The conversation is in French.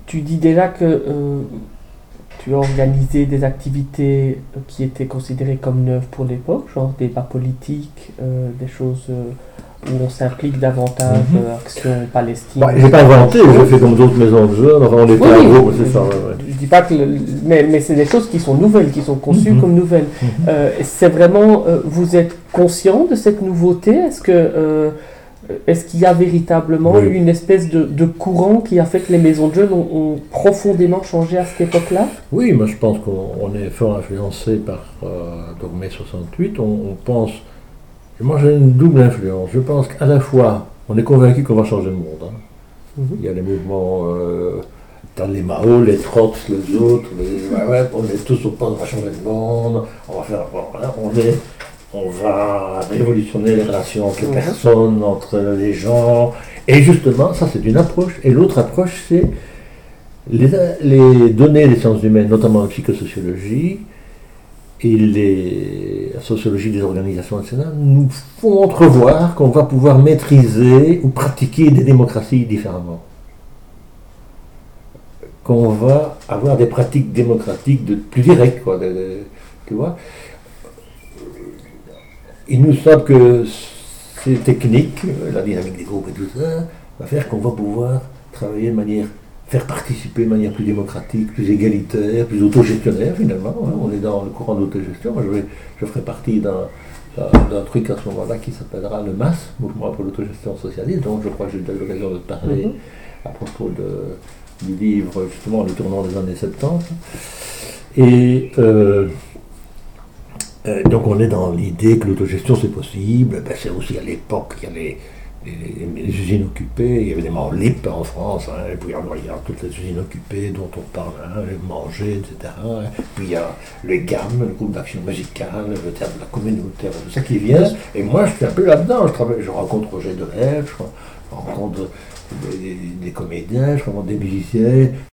tu dis déjà que tu as organisé des activités qui étaient considérées comme neuves pour l'époque, genre débats politiques, des choses où on s'implique davantage, Action Palestine. Bah, j'ai pas inventé, j'ai fait comme d'autres maisons de jeunes, enfin on était à gros, c'est ça. Je dis pas que. Mais c'est des choses qui sont nouvelles, qui sont conçues comme nouvelles. C'est vraiment. Vous êtes conscient de cette nouveauté? Est-ce qu'il y a véritablement eu une espèce de courant qui a fait que les maisons de jeunes ont profondément changé à cette époque-là? Oui, moi je pense qu'on est fort influencé par donc mai 68. On pense. Moi j'ai une double influence. Je pense qu'à la fois, on est convaincu qu'on va changer le monde. Il y a les mouvements. Dans les Mao, les Trots, les autres, on est tous au point de changer le monde, on va faire. On va révolutionner les relations entre les personnes, entre les gens. Et justement, ça c'est une approche. Et l'autre approche, c'est les données des sciences humaines, notamment la psychosociologie et la sociologie des organisations, etc., nous font entrevoir qu'on va pouvoir maîtriser ou pratiquer des démocraties différemment. Qu'on va avoir des pratiques démocratiques plus directes, quoi, tu vois. Il nous semble que ces techniques, la dynamique des groupes et tout ça, va faire qu'on va pouvoir travailler de manière, faire participer de manière plus démocratique, plus égalitaire, plus autogestionnaire finalement. On est dans le courant d'autogestion. Moi je ferai partie d'un truc à ce moment-là qui s'appellera le MAS, Mouvement pour l'autogestion socialiste, donc je crois que j'ai eu l'occasion de parler à propos du livre justement Le tournant des années 70. Et donc on est dans l'idée que l'autogestion c'est possible. C'est aussi à l'époque il y a les usines occupées, il y avait des morts libres en France, et puis il y a toutes les usines occupées dont on parle, les manger, etc. Puis il y a les GAM, le groupe d'action musicale, le théâtre de la communautaire, tout ça qui vient. Et moi je suis un peu là-dedans, je rencontre Roger Delève, je rencontre des comédiens, je rencontre des musiciens.